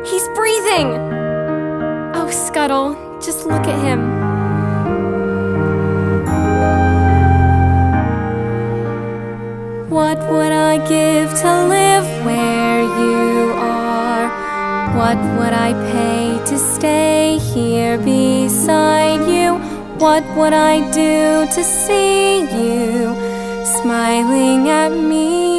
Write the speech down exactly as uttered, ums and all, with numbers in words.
He's breathing! Oh, Scuttle, just look at him. What would I give to live where you are? What would I pay to stay here beside you? What would I do to see you smiling at me?